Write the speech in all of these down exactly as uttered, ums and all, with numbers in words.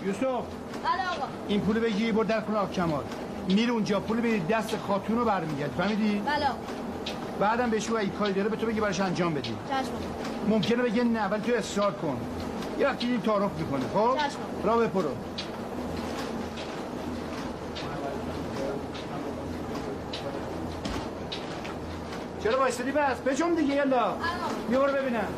یوسف. بله آقا. این پول بگی برو در خونه آقا کمال. میره اونجا پول بدی دست خاتون رو برمیگرد. فهمیدی؟ بله آقا. بعدم بهش اگه کاری داره به تو بگی براش انجام بدی. چشم. ممکنه بگه نه ولی تو اصرار کن. یه وقتی این تعارف میکنه. خب؟ چشم. راه بپرو. چرا وایسادی بس؟ بجم دیگه یلا. بیا برو ببینم.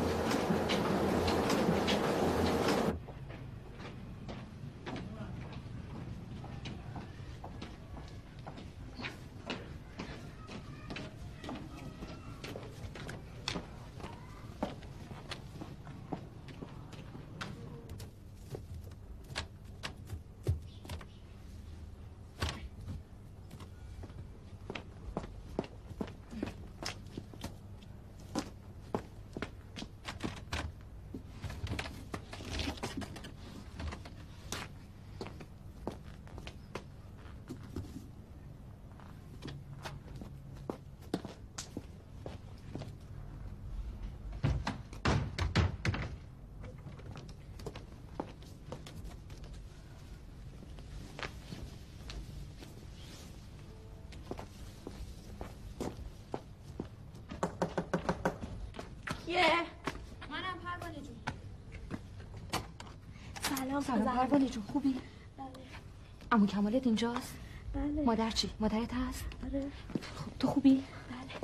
منم پروانه جون. سلام سلام پروانه جون خوبی؟ بله. عمو کمالت اینجاست؟ بله. مادر چی؟ مادرت هست؟ بله. خب تو خوبی؟ بله.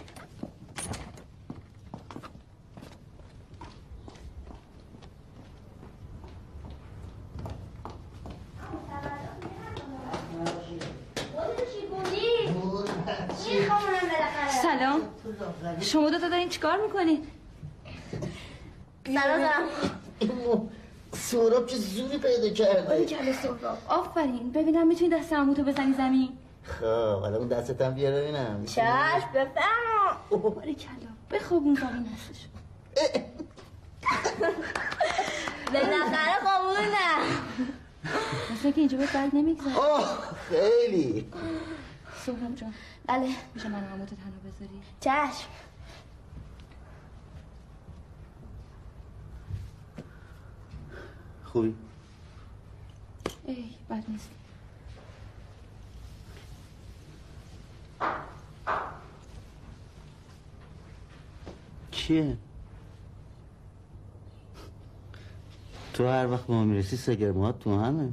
سلام. شما دو تا دارین چیکار میکنین؟ سلام سلام. سهراب چه زوری پیدا کرده. آره کله سهراب. آفرین. ببینم میتونی دست عموتو بزنی زمین. خب حالا اون دستت هم بیار ببینم. چشم بفرما. آره کلا. بخوابون زمین هستش. بالاخره قبوله. مثل که اینجا بهت برگ نمیگذاره. آه خیلی. سهراب جان. بله. میشه من عموتو تنها بذاری؟ چشم. خوبی؟ ای بد نیست. چیه؟ تو هر وقت ما میرسی سگرمات تو همه.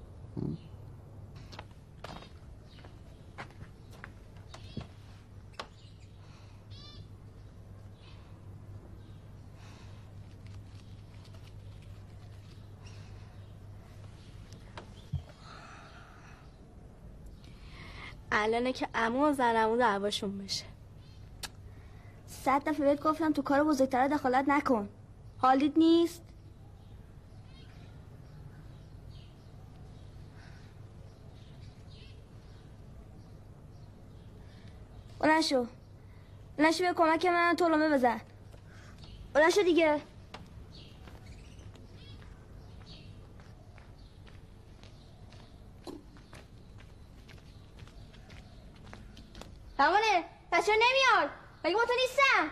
الانه که عمو و زنمو دعواشون بشه. صد دفعه بهت گفتم تو کار بزرگتر دخالت نکن. حالیت نیست؟ بلند شو. بلند شو به کمک من طلمه بزن. بلند شو دیگه. پروانه پس چرا نمیاد؟ مگه با تو نیستم؟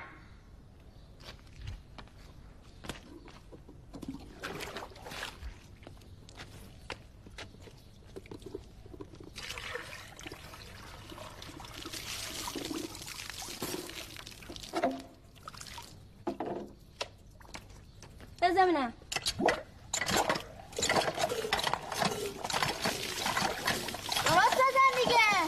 بزنم آواز بزن دیگه.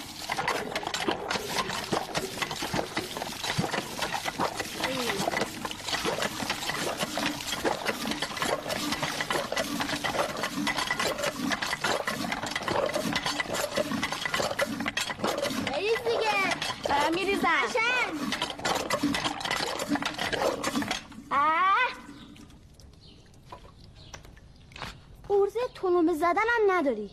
بریز دیگه. دارم میریزم. ارزه طلمه زدن هم نداری.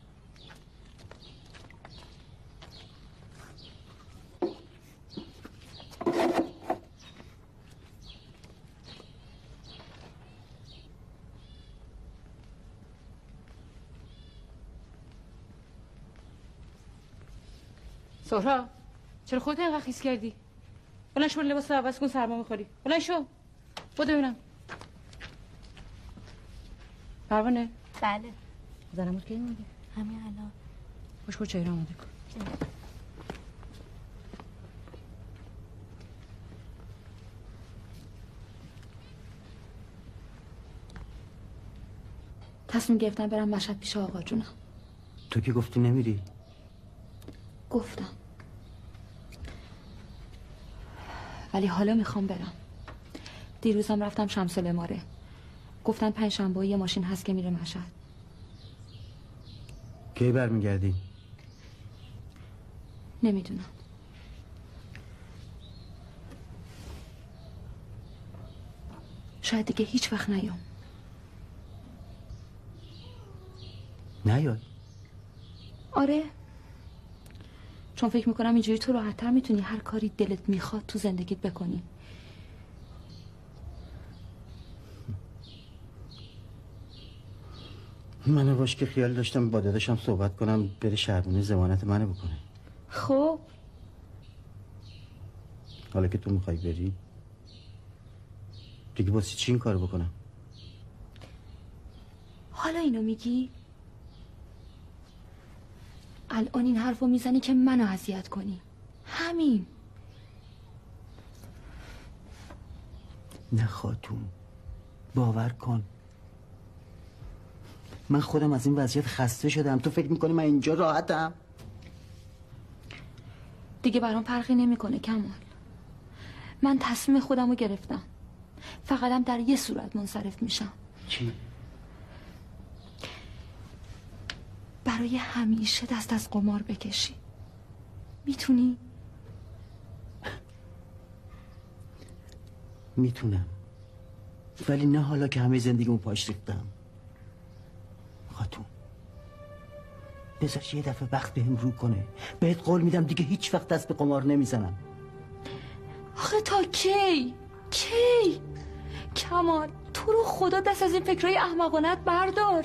سهراب چرا خودت اینقدر خیس کردی؟ بلند شو لباس عوض کن سرما میخوری. بلند شو. بودو ببینم. پروانه بله. زنموت کی اومده؟ همین الان. خوش خود چایی رو آماده کن. تصمیم گرفتم برم مشهد پیش آقا جونم. تو که گفتی نمیری. گفتم ولی حالا میخوام برم. دیروزم رفتم شمس العماره، گفتن پنج شنبه یه ماشین هست که میره مشهد. کی برمیگردی؟ نمیدونم. شاید دیگه هیچ وقت نیام. نیای؟ آره، چون فکر میکنم اینجوری تو راحت‌تر میتونی هر کاری دلت میخواد تو زندگیت بکنی. منو باش که خیال داشتم با داداشم صحبت کنم بره شهربونی ضمانت منو بکنه. خب حالا که تو میخوای بری دیگه واسه چی این کارو بکنم؟ حالا اینو میگی؟ الان این حرفو میزنی که منو اذیت کنی. همین. نه خاتون، باور کن من خودم از این وضعیت خسته شدم. تو فکر میکنی من اینجا راحتم؟ دیگه برام فرقی نمیکنه کمال. من تصمیم خودم رو گرفتم. فقطم در یه صورت منصرف میشم. چی؟ برای همیشه دست از قمار بکشی. میتونی؟ میتونم، ولی نه حالا که همه زندگیمو پاش ریختم. خاتون بذار یه دفعه وقت بهم رو کنه. بهت قول میدم دیگه هیچ وقت دست به قمار نمیزنم. آخه تا کی؟ کی؟ کمال تو رو خدا دست از این فکرای احمقانت بردار.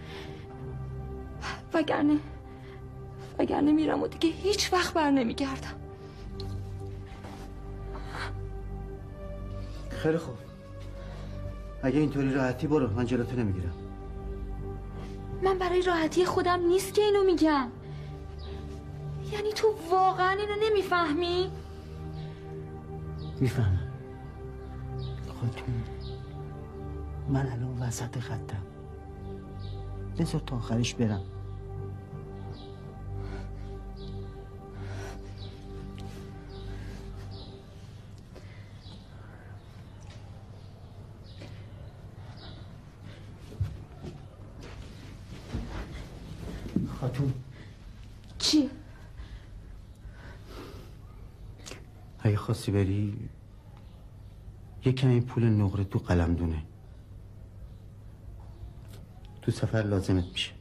وگرنه وگرنه میرم و دیگه هیچ وقت بر نمیگردم. خیلی خوب، اگه اینطوری راحتی برو، من جلوتو نمیگیرم. من برای راحتی خودم نیست که اینو میگم. یعنی تو واقعا اینو نمیفهمی؟ میفهمم خاتون، من الان وسط خطم. بذار تا آخرش برم. خاتون چی؟ اگه خواستی بری یه کمی پول نقره تو قلمدونه، تو سفر لازمت میشه.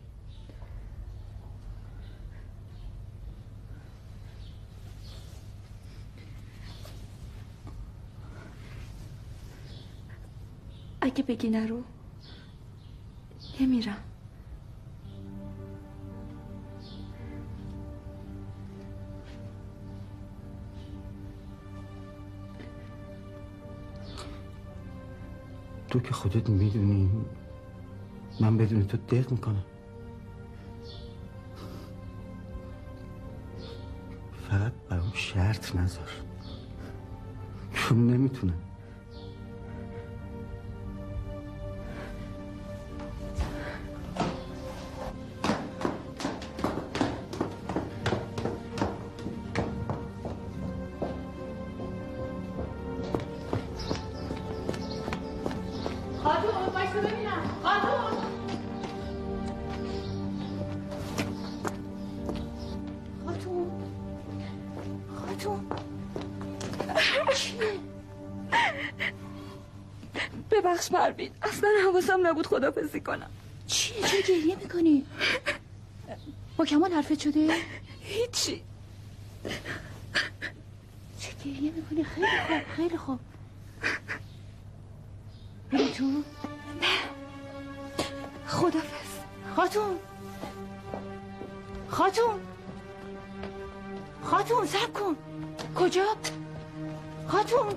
اگه بگی نرو نمیرم. تو که خودت میدونی من بدون تو دق میکنم. فقط برام شرط نذار، چون نمیتونم. ببخش پروین، اصلا حواسم نبود خدافظی کنم. چیه؟ چرا گریه میکنی؟ با کمال حرفت شده؟ هیچی. چه گریه میکنی؟ خیلی خوب خیلی خوب. بری تو؟ نه خدافظ. خاتون خاتون خاتون صبر کن. کجا؟ خاتون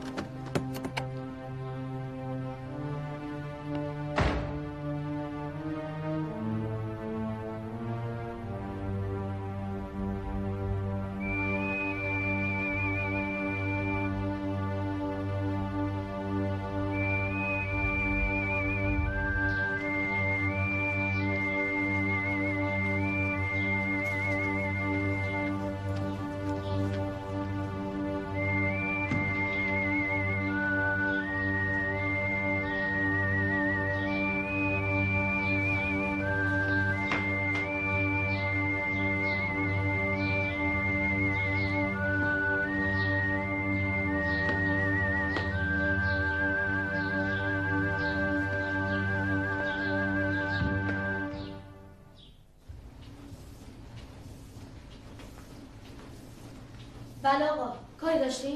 بله آقا، کاری داشتی؟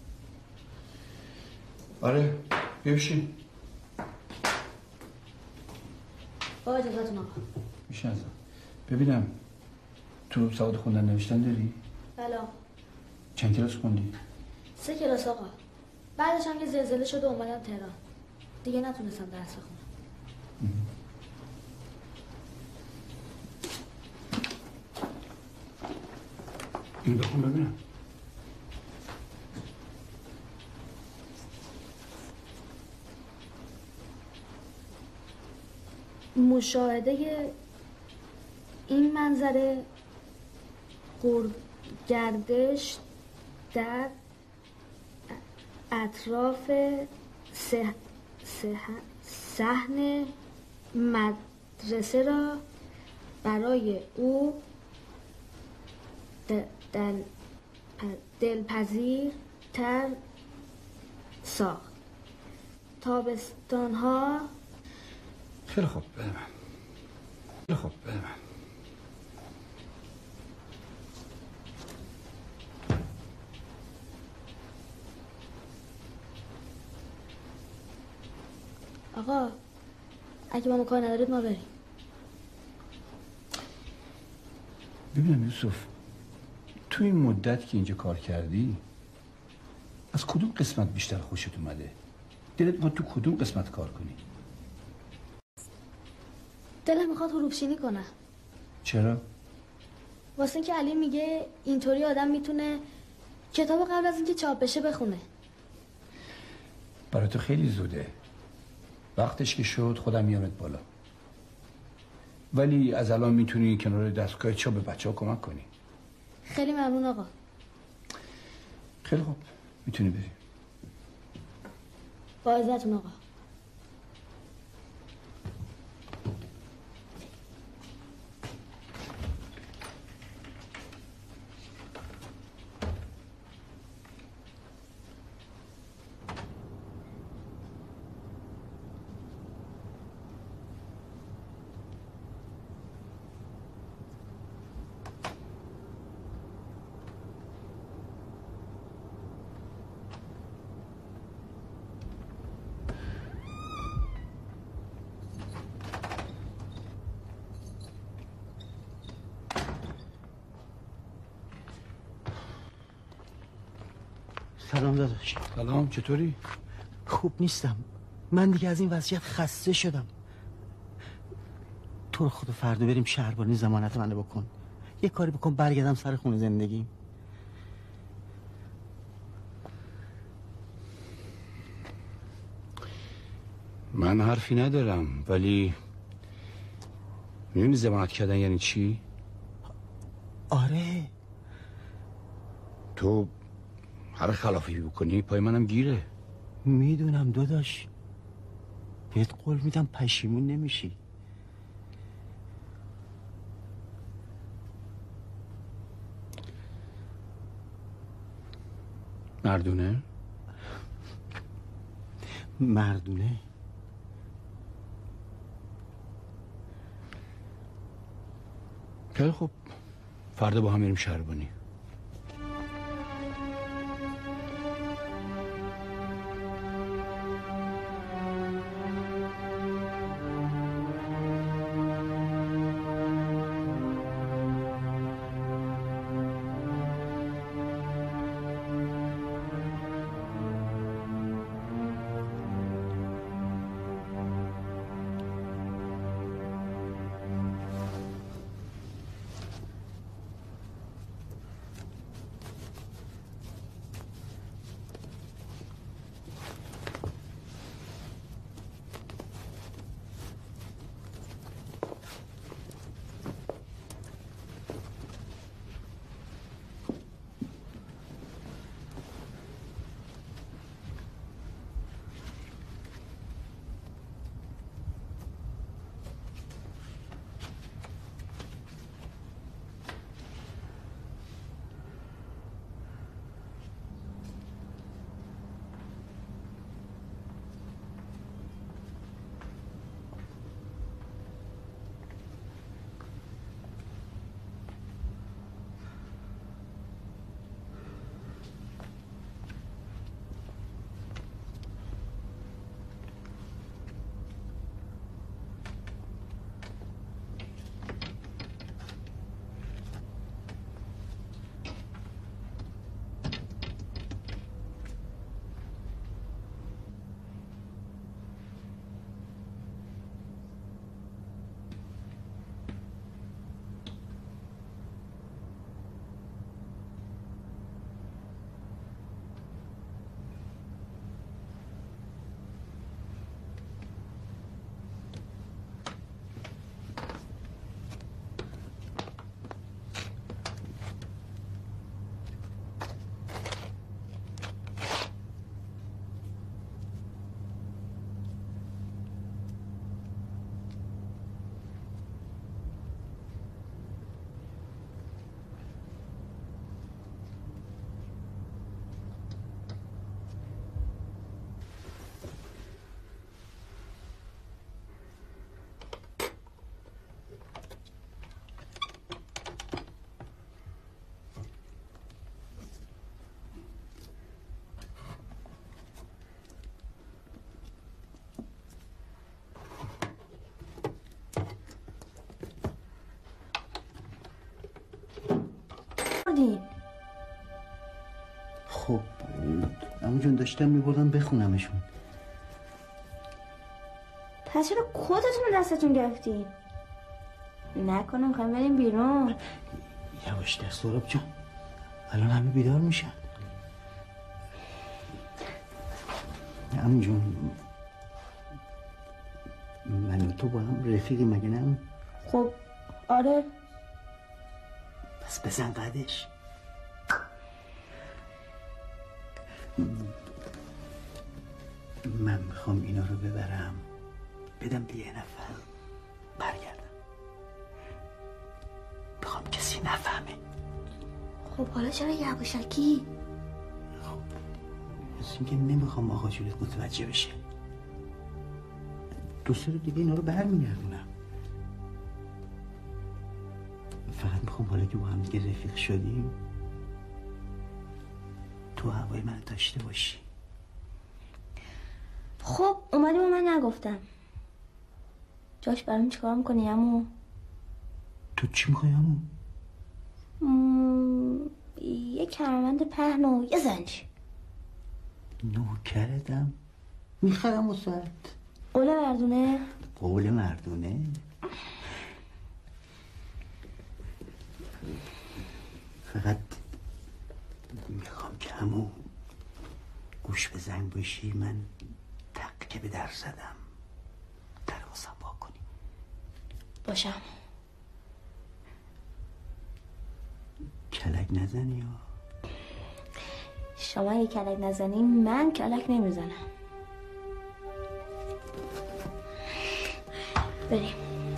آره ببشین. با اجازتون آقا. میشه ازم ببینم تو سواد خوندن نوشتن داری؟ بله آقا. چند کلاس خوندی؟ سه کلاس آقا. بعدش هم یه زلزله شد و اومدم تهران. دیگه نتونستم درس بخونم. این بخون ببینم. مشاهده این منظره گردش در اطراف سه- سه- صحن مدرسه را برای او دل دلپذیر تر ساخت. تابستانها خیلی خوب بده من. خیلی خوب بده من. آقا اگه با ما کار ندارید ما بریم. ببینم یوسف، تو این مدت که اینجا کار کردی از کدوم قسمت بیشتر خوشت اومده؟ دلت میخواد تو کدوم قسمت کار کنی؟ دلم میخواد حروفچینی کنم. چرا؟ واسه اینکه علی میگه اینطوری آدم میتونه کتاب قبل از اینکه چاپ بشه بخونه. برای تو خیلی زوده. وقتش که شد خودم میامت بالا. ولی از الان میتونی کنار دستگاه چاپ به بچه ها کمک کنی. خیلی ممنون آقا. خیلی خوب میتونی بری. با عزتون آقا. سلام داداش. سلام، چطوری؟ خوب نیستم. من دیگه از این وضعیت خسته شدم. تو رو خدا فردا بریم شهربانی ضمانت منو بکن. یه کاری بکن برگردم سر خونه زندگی. من حرفی ندارم، ولی میدونی ضمانت کردن یعنی چی؟ آره. تو هر خلافی بکنی پای منم گیره. میدونم داداش، بهت قول میدم پشیمون نمیشی. مردونه؟ مردونه؟ خیلی خوب، فردا با هم بریم شهربانی. خب عمو جون داشتم میبردم بخونمشون. پس چرا کتتون رو دستتون گرفتین؟ نکنه میخوایم بریم بیرون. یواش در سراب جون، الان همه بیدار میشن. عمو جون من و تو با هم رفیقی مگه نه؟ خب آره. پس بزن قدش. من میخوام اینا رو ببرم بدم به یه نفر برگردم. میخوام کسی نفهمه. خب حالا چرا یواشکی؟ خب مثل اینکه نمیخوام آقا جونت متوجه بشه. دو سه رو دیگه اینا رو برمیگردونم. فقط میخوام حالا که با هم دیگه رفیق شدیم تو هوای من داشته باشی. خب اومدی و من نگفتم. جاش برام چیکار میکنی عمو؟ تو چی میخوای عمو؟ مم... یه کمربند پهن و یه زنجیر. نوکرتم میخرم واسه قول مردونه؟ قول مردونه؟ فقط میخوام که همون گوش به زنگ باشی. من تق که به در زدم در واسم با کنی. باشم. کلک نزنی یا شما اگه کلک نزنی من کلک نمیزنم. بریم.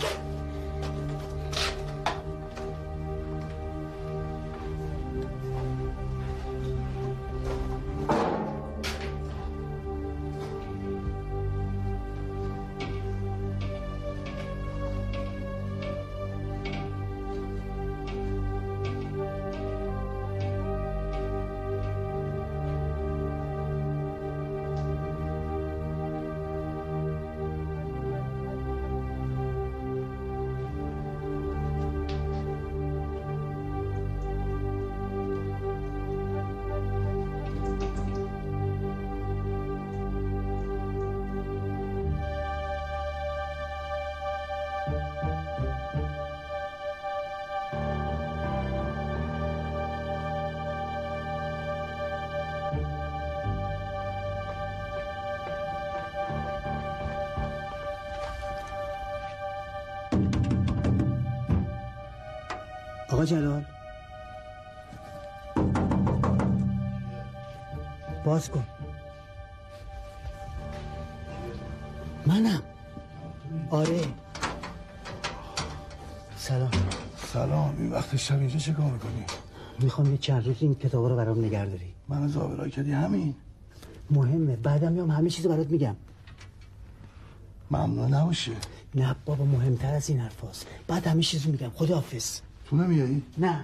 آقا جلال باز کن. منم. آره سلام. سلام. این وقت شب اینجا چه کار میکنی؟ میخوام یه چند روز این کتابا رو برام نگه داری. منو زابرا کردی همین؟ مهمه، بعدم میام همه چیزو برات میگم. ممنون نباشه. نه بابا مهمتر از این حرفاست. بعد همه چیزو میگم. خداحافظ. تو نمیایی؟ نه.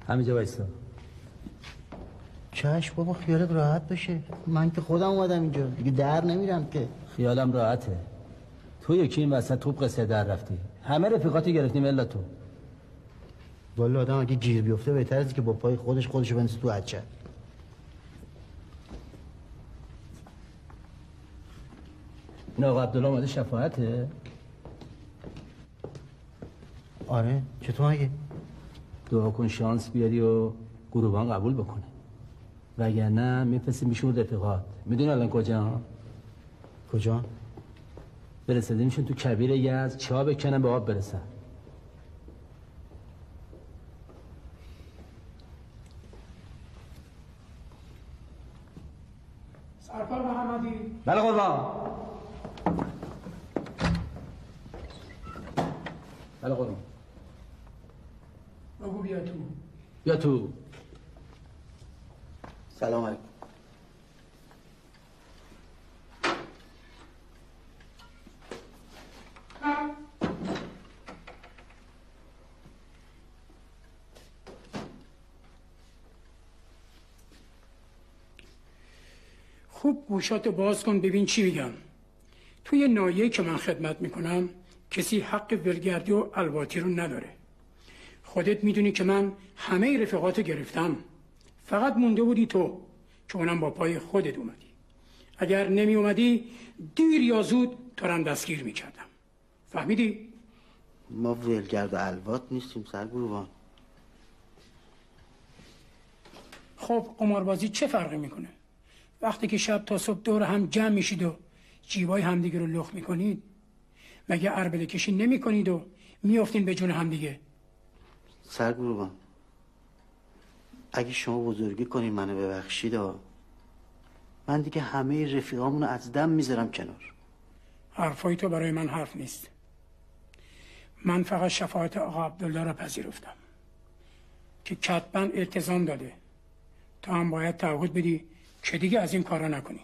همینجا وایسا. چشم بابا، خیالت راحت بشه. من که خودم اومدم اینجا دیگه، در نمیرم که. خیالم راحته. تو یکی این وسط توپ قصه در رفتی، همه رفیقاتی گرفتیم الا تو. والا آدم اگه گیر بیفته بهتر از که با پای خودش خودشو بنویسه تو عجب. این آقا عبدالله اومده شفاعته؟ آره، چطور مگه؟ دعا کن شانس بیاری و گروبان قبول بکنه، وگرنه میفرستیم بیشون رفیقات. میدونی الان کجا؟ کجا؟ برسیدیمشون تو کبیر یزد، چا بکنن به آب برسن. سرکار محمدی. بله قربان. بله قربان. بگو بیا تو. بیا تو. سلام علیکم. خوب گوشاتو باز کن ببین چی میگم. توی ناحیه‌ای که من خدمت میکنم کسی حق ولگردی و الواتی رو نداره. خودت میدونی که من همه رفیقاتو گرفتم، فقط مونده بودی تو که اونم با پای خودت اومدی. اگر نمی اومدی دیر یا زود تو رم دستگیر میکردم. فهمیدی؟ ما ولگرد و الوات نیستیم سرگروبان. خب قماربازی چه فرقی میکنه؟ وقتی که شب تا صبح دور هم جمع میشید و جیبای همدیگه رو لخ میکنید، مگه عربده کشی نمی کنید و میافتین به جون همدیگه؟ سرگروبان اگه شما بزرگی کنین منو ببخشید، من دیگه همه رفیقامونو از دم میذارم کنار. حرفای تو برای من حرف نیست. من فقط شفاعت آقا عبدالله را پذیرفتم که کتباً التزام داده. تو هم باید تعهد بدی که دیگه از این کارا نکنی.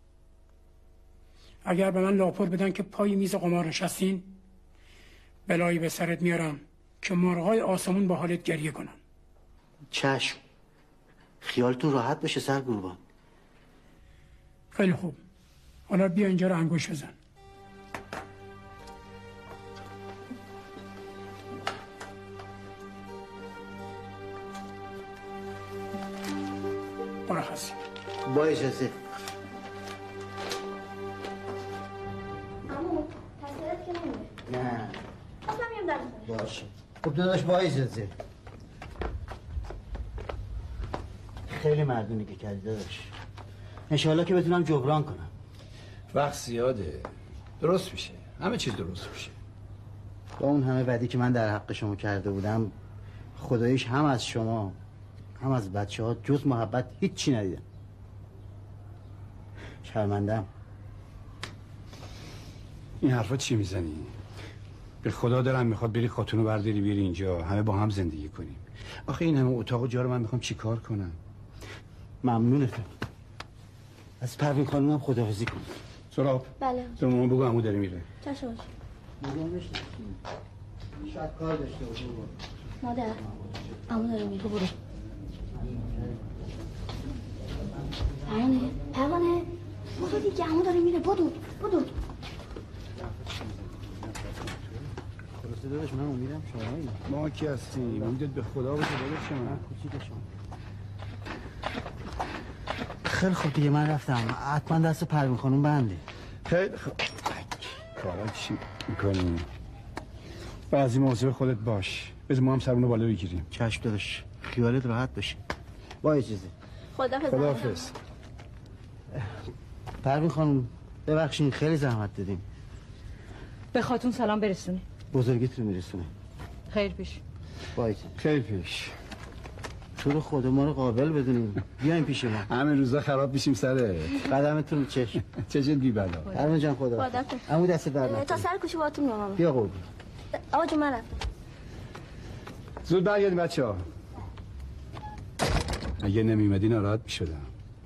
اگر به من لاپور بدن که پای میز قمار نشستین، بلایی به سرت میارم که مرغای آسمون با حالت گریه کنن. چشم، خیالتون راحت بشه سرگروبان. خیلی خوب، حالا بیا اینجا رو انگوش بزن. مرخصی. با اجازه. عمو تصویرت که نمیره. نه اصلا میام در میخوره. باشه. خب داداش با اجازه. خیلی مردونی که کردی داداش. انشالله که بتونم جبران کنم. وقت زیاده، درست میشه، همه چیز درست میشه. با اون همه بدی که من در حق شما کرده بودم، خداییش هم از شما هم از بچه ها جز محبت هیچی ندیدم. شرمندم. این حرفا چی میزنی؟ به خدا دلم میخواد بری خاتونو برداری بیاری اینجا، همه با هم زندگی کنیم. آخه این همه اتاق و جا رو من میخوام چی کار کنم؟ ممنونتم. از پروین خانومم خداحافظی کن. سراب. بله. تو مامان بگو عمو داره میره. چشم باشه. شاید کار داشته باشه. مادر عمو داره میره. برو. پروانه پروانه برو دیگه، عمو داره میره. بدو بدو. خلاصه داداش من امیدم شمایی. ما کی هستیم؟ امیدت به خدا باشه داداش شما. کوچیک شما. خیلی خوب دیگه من رفتم. حتما دست پروین خانوم بنده. خیلی خوب. کارا چی میکنی؟ بعضی موضوع خودت باش. بذار ما هم سرمونو بالا بگیریم. چشم داداش، خیالت راحت بشه. با اجازه. خداحافظ. خداحافظ. پروین خانوم ببخشید خیلی زحمت دادیم. به خاتون سلام برسونی. بزرگیت رو میرسونه. خیر پیش. با اجازه. خیلی پیش. تو رو خود ما رو قابل بدونیم. بیاین پیش ما. همین روزا خراب میشیم سره. قدمتون رو چشم. چشت بی بلا. پروین جان خدا. خداحافظ. عمو دست در نکنه. تا سر کوچه باهاتون میام. بیا قربون. آقا جون من رفتم. زود برگردیم بچه ها. اگه نمیمدی ناراحت میشدم.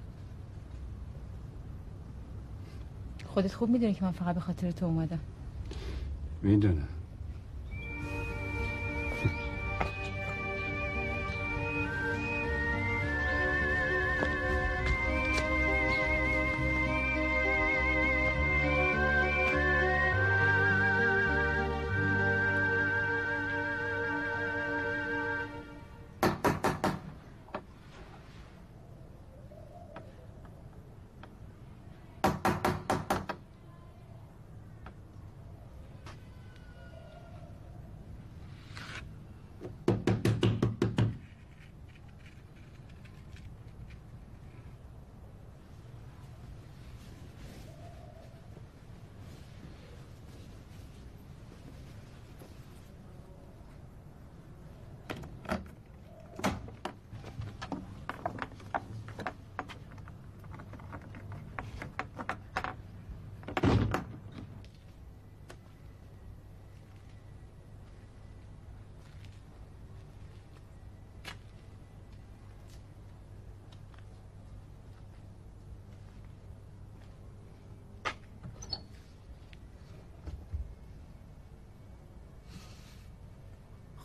خودت خوب میدونی که من فقط به خاطر تو اومدم. میدونم.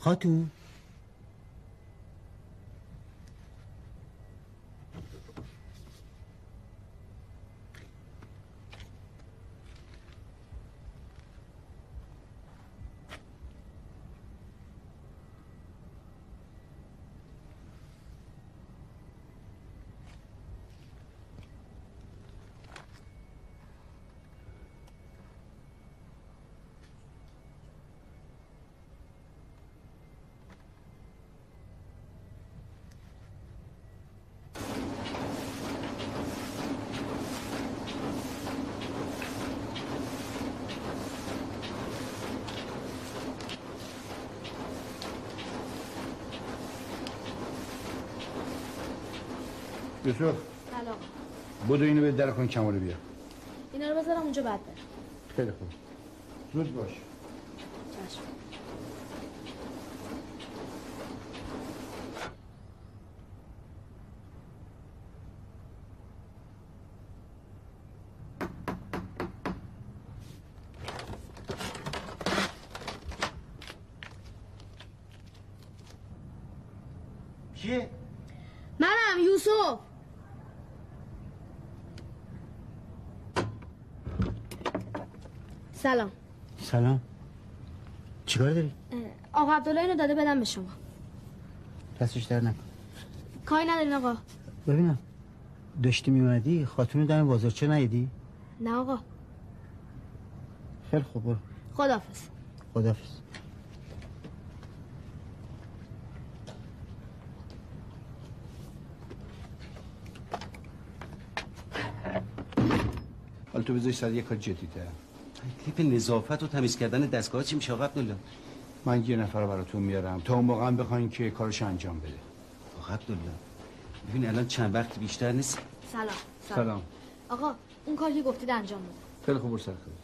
خاتون یوسف سلام. بودو اینو به در کن کمالو بیا. اینا رو بذارم اونجا بعد برم. خیلی خوب. زود باش. چشم. کیه؟ منم یوسف. سلام. سلام. چیکار داری؟ آقا عبدالله اینو داده بدم به شما. دستش در نکن. کاری ندارین آقا. ببینم داشتی میومدی خاتون دم بازار چه ندیدی؟ نه آقا. خیلی خوب برو. خداحافظ. خداحافظ. حالا تو بذاری سر یک کار جدی‌تر. تکلیف نظافت و تمیز کردن دستگاه چی میشه آقا عبدالله؟ من یه نفر براتون میارم تا اون موقع هم بخواین که کارش انجام بده. آقا عبدالله ببین الان چند وقت بیشتر نیست. سلام. سلام. آقا اون کاری که گفتید انجام بده. خیلی خوب برو سر کار.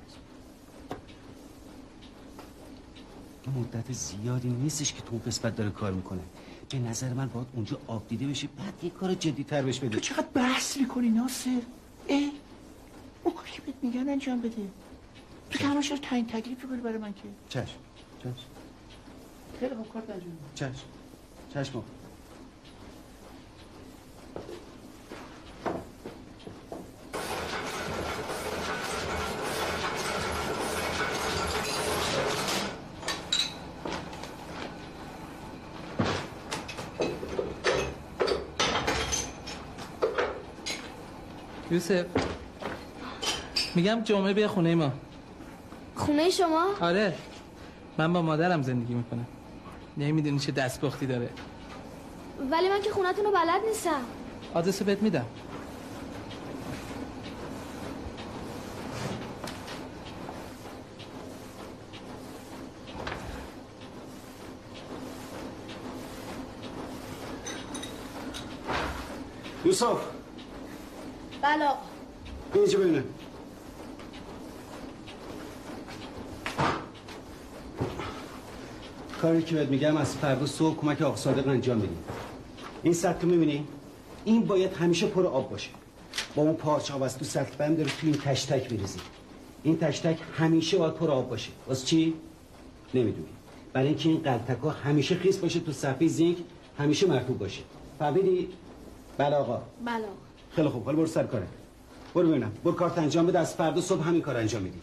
مدت زیادی نیستش که تو اون قسمت داره کار میکنه. به نظر من باید اونجا آب دیده بشه بعد یه کار جدی تر بهش بده. تو چقدر بحث میکنی ناصر؟ اه؟ اون کاری که بهت میگن انجام بده. تو که همش تعیین تکلیف میکنی برای من که. چشم. چشم. خیلی خوب کار انجام بده. چشم. چشم. یوسف میگم جمعه بیا خونه ما. خونه شما؟ آره من با مادرم زندگی میکنم. نمیدونی چه دستپختی داره. ولی من که خونتون رو بلد نیستم. آدرس بهت میدم. یوسف بله. اینجا ببینم. کاری که بهت میگم از فردا صبح کمک آقا صادق انجام بدیم. این سطل میبینی؟ این باید همیشه پر آب باشه. با اون پارچه آب از تو سطل بند داره تو این تشتک بریزی. این تشتک همیشه باید پر آب باشه. واسه چی؟ نمیدونی. برای اینکه این قلتک‌ها همیشه خیس باشه تو صفحه زینک همیشه مرطوب باشه. فهمیدی؟ بله آقا. بله آقا. خیلی خوب. حالا برو سر کاره. برو ببینم. برو کارت انجام بده از فردا صبح همین کار انجام میدی.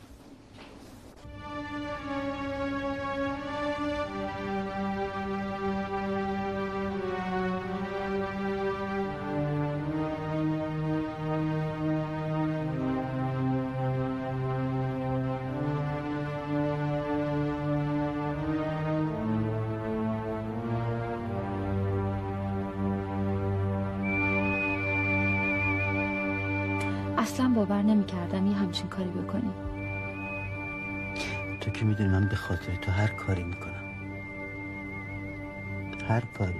اصلا باور نمی‌کردم یه همچین کاری بکنی. تو که میدونی من به خاطر تو هر کاری میکنم. هر کاری.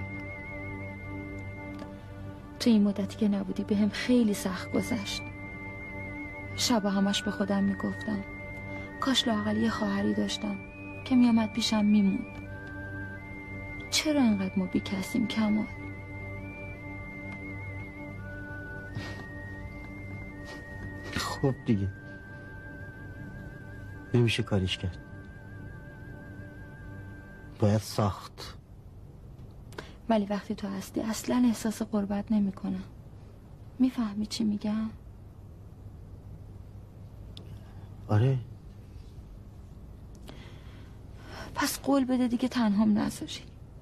تو این مدتی که نبودی به هم خیلی سخت گذشت. شبا همش به خودم میگفتم کاش لااقل یه خواهری داشتم که میامد پیشم میموند. چرا انقدر ما بیکسیم کمال؟ خب دیگه نمیشه کاریش کرد. باید ساخت. ولی وقتی تو هستی اصلا احساس غربت نمی کنم. میفهمی چی میگم؟ آره. پس قول بده دیگه تنهام نذاری.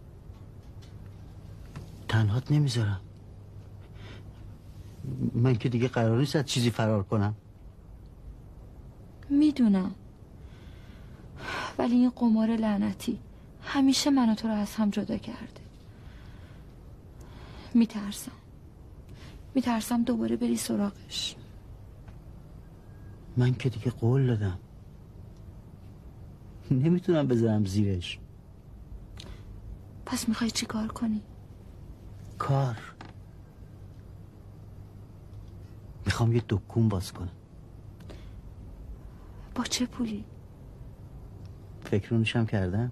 تنهات نمیذارم. من که دیگه قرار نیست از چیزی فرار کنم. میدونم، ولی این قمار لعنتی همیشه من و تو رو از هم جدا کرده. میترسم میترسم دوباره بری سراغش. من که دیگه قول دادم، نمیتونم بذارم زیرش. پس میخوای چی کار کنی؟ کار میخوام یه دکون باز کنم. با چه پولی؟ فکرونشم کردم.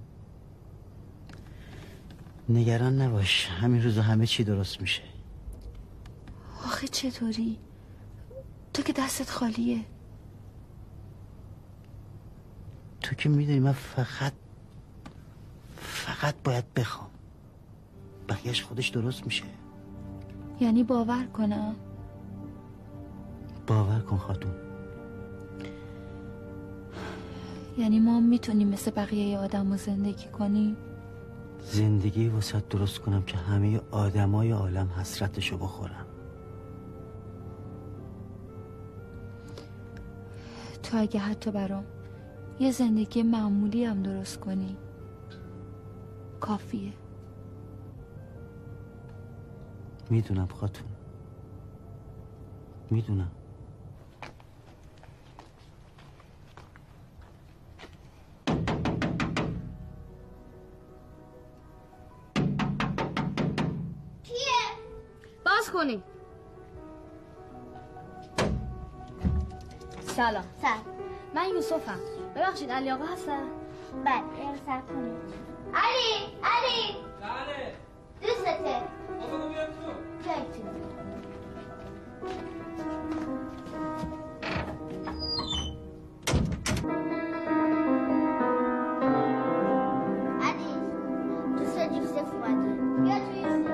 نگران نباش، همین روزا همه چی درست میشه. آخه چطوری؟ تو که دستت خالیه. تو که میدونی من فقط فقط باید بخوام، بقیهش خودش درست میشه. یعنی باور کنم؟ باور کن خاتون. یعنی ما میتونیم مثل بقیه آدم رو زندگی کنیم؟ زندگی واسه درست کنم که همه آدمای عالم حسرتشو بخورن. تو اگه حتی برام یه زندگی معمولی هم درست کنی کافیه. میدونم خاتون، میدونم. باز کنی. سلام. سلام. من یوسفم. ببخشید علی آقا هستن؟ بله یه سر کنی. علی علی بله. دوستته. بابا بیار تو. جای تو. علی دوست یوسف اومده. بیا تو یوسف.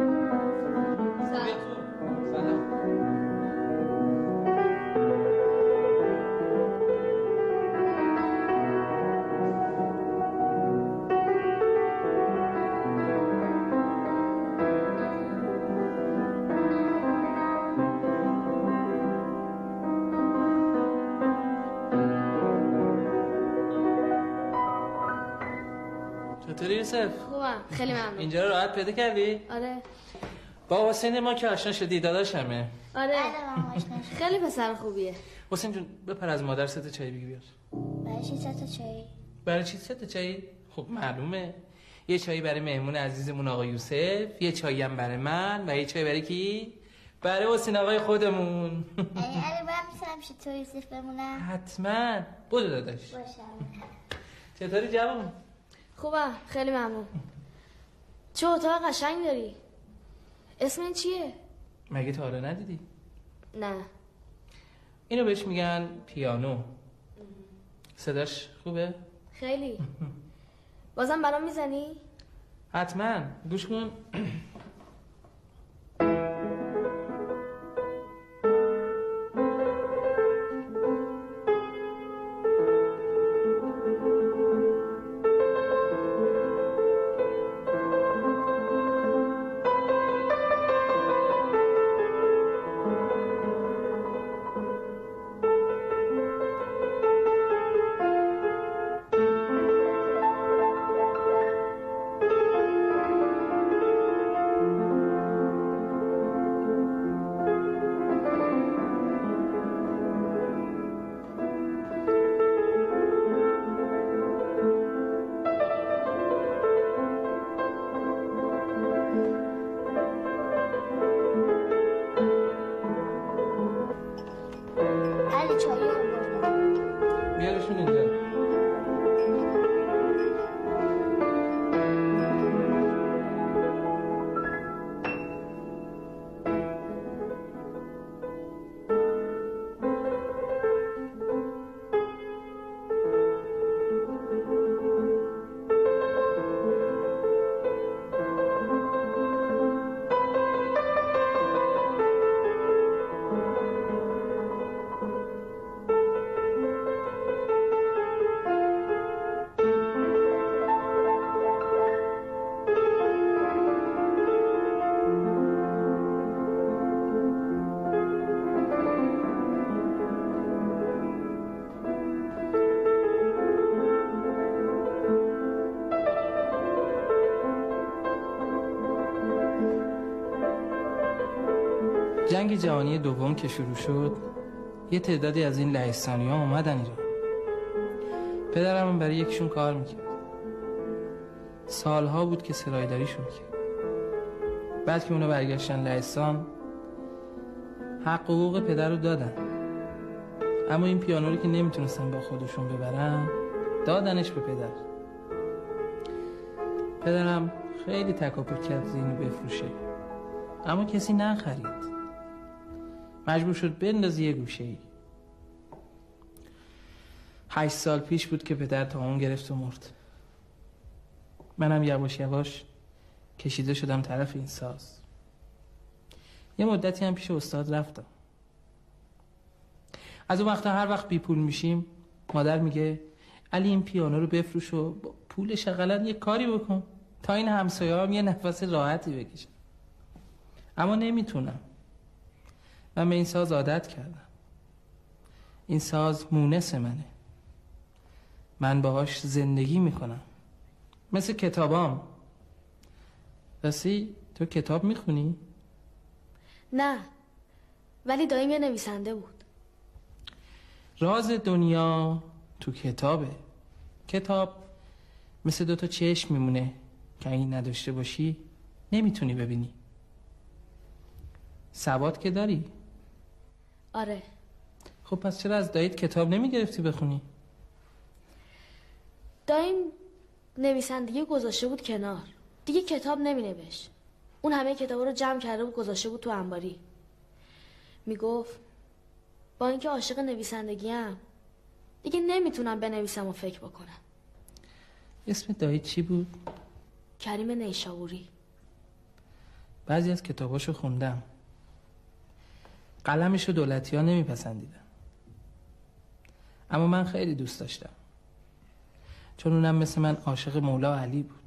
چطوری یوسف؟ خوبم، خیلی ممنون. اینجا رو راحت پیدا کردی؟ آره. با حسین ما که آشنا شدی، داداشمه. آره. خیلی پسر خوبیه. حسین جون بپر از مادر سه تا چای بگی بیار. برای چی سه تا چایی؟ برای چی سه تا چای؟ خب معلومه. یه چایی برای مهمون عزیزمون آقا یوسف، یه چایی هم برای من و یه چای برای کی؟ برای حسین آقای خودمون. علی علی باید میتونم شه تو یوسف بمونم؟ حتما. بودو داداش. باشم. چطوری جوان؟ خوبم، خیلی ممنون. چه اتاق قشنگ داری؟ اسم این چیه؟ مگه تا حالا ندیدی؟ نه. اینو بهش میگن پیانو. صداش خوبه؟ خیلی. بازم برام میزنی؟ حتما. گوش کن. جنگ جهانی دوم که شروع شد یه تعدادی از این لهستانی ها اومدن ایران. پدرم برای یکشون کار میکرد. سالها بود که سرایداریشون کرد. بعد که اونو برگشتن لهستان حق حقوق پدر رو دادن، اما این پیانو رو که نمیتونستن با خودشون ببرن دادنش به پدر. پدرم خیلی تکاپل کرد اینو بفروشه، اما کسی نخرید. مجبور شد بندازه یه گوشه ای. هشت سال پیش بود که پدر تا اون گرفت و مرد. منم یواش یواش کشیده شدم طرف این ساز. یه مدتی هم پیش استاد رفتم. از اون وقتا هر وقت بی پول میشیم مادر میگه علی این پیانو رو بفروش و با پولش اقلا یه کاری بکن تا این همسایه هم یه نفس راحتی بکشن. اما نمیتونم. من به این ساز عادت کردم. این ساز مونس منه. من باهاش زندگی میکنم. مثل کتابام. راستی تو کتاب میخونی؟ نه، ولی داییم یه نویسنده بود. راز دنیا تو کتابه. کتاب مثل دوتا چشم میمونه که اگه نداشته باشی نمیتونی ببینی. سواد که داری؟ آره. خب پس چرا از داییت کتاب نمیگرفتی بخونی؟ دایم نویسندگی گذاشته بود کنار، دیگه کتاب نمی نوشت. اون همه کتابا رو جمع کرده بود گذاشته بود تو انباری. میگفت با اینکه عاشق نویسندگیم دیگه نمیتونم بنویسم و فکر بکنم. اسم داییت چی بود؟ کریم نیشابوری. بعضی از کتاباشو خوندم. قلمشو دولتی ها نمیپسندیدن، اما من خیلی دوست داشتم، چون اونم مثل من عاشق مولا علی بود.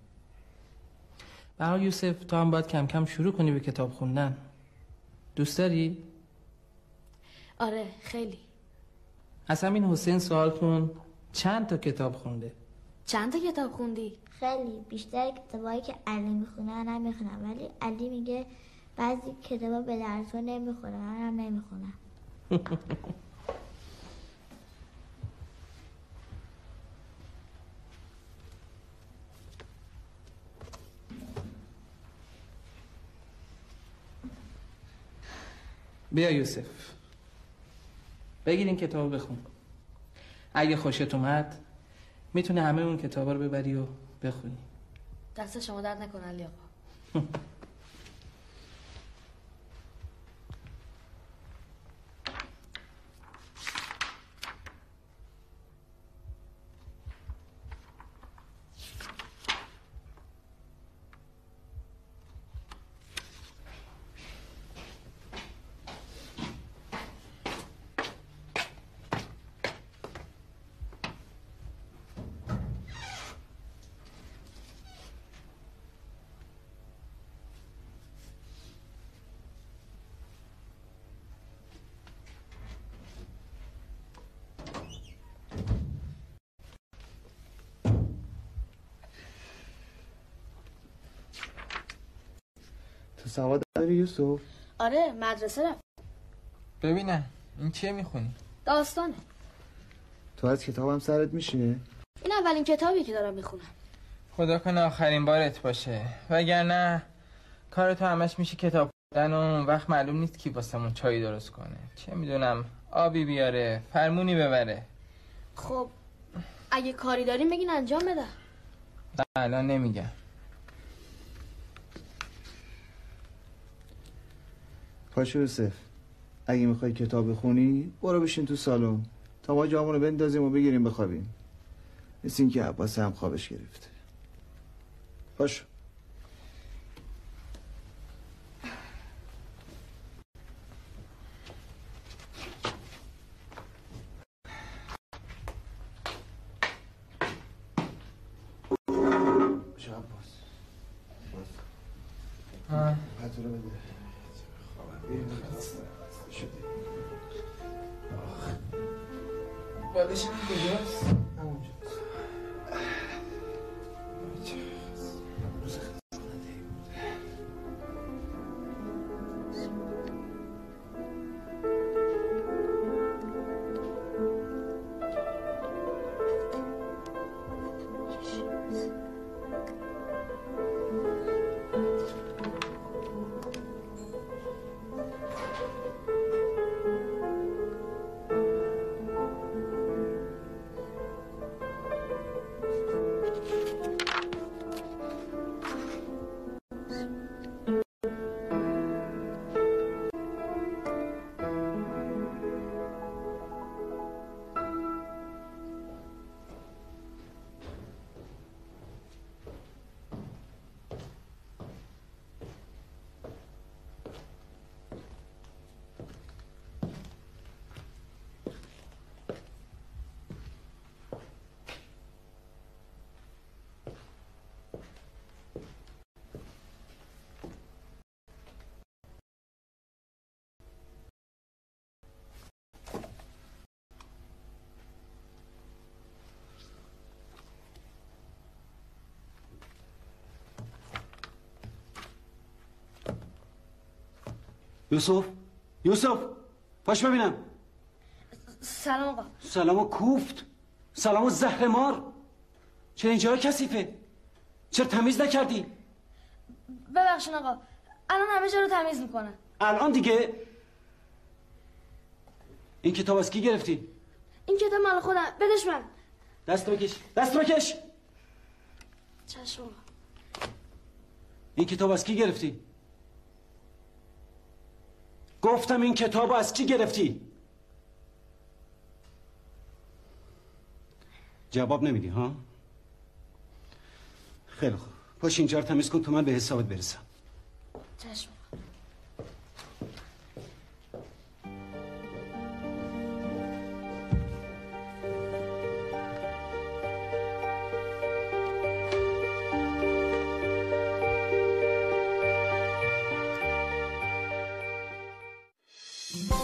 برای یوسف تو هم باید کم کم شروع کنی به کتاب خوندن. دوست داری؟ آره خیلی. از همین حسین سوال کن چند تا کتاب خونده؟ چند تا کتاب خوندی؟ خیلی. بیشتر کتابایی که علی میخونه منم میخونم، ولی علی میگه بعضی کتابا به درد تو نمیخوره، منم نمیخونم. بیا یوسف بگیر این کتاب بخون. اگه خوشت اومد میتونه همه اون کتابا رو ببری و بخونی. دست شما درد نکنه علی آقا. تو سواد داری یوسف؟ آره مدرسه رفت. ببینم این چیه میخونی؟ داستانه. تو از کتابم سرت میشینه؟ این اولین کتابی که دارم میخونم. خدا کنه آخرین بارت باشه، وگرنه کار تو همش میشه کتاب خوندن و اون وقت معلوم نیست کی واسمون چای درست کنه، چه میدونم آبی بیاره، فرمونی ببره. خب اگه کاری داریم بگین انجام بده. نه الان نمیگم. پاشو یوسف، اگه میخوای کتاب بخونی برو بشین تو سالن تا ما جامونو بندازیم و بگیریم بخوابیم. مثل این که عباس هم خوابش گرفته. پاشو. پاشو عباس. ها پتو رو بده. بالشم کجاست؟ همونجاست. یوسف یوسف پاش ببینم. سلام آقا. سلام و کوفت. سلام و زهر مار. چرا اینجا کثیفه؟ چرا تمیز نکردی؟ ببخشین آقا، الان همه جا رو تمیز میکنن. الان دیگه؟ این کتاب از کی گرفتی؟ این کتاب مال خودم، بدش من. دست بکش، دست بکش. چشم. این کتاب از کی گرفتی؟ گفتم این کتاب از کی گرفتی؟ جواب نمیدی ها؟ خیلی خوب، پاش اینجا رو تمیز کن تو من به حسابت برسم. چشم. Thank you.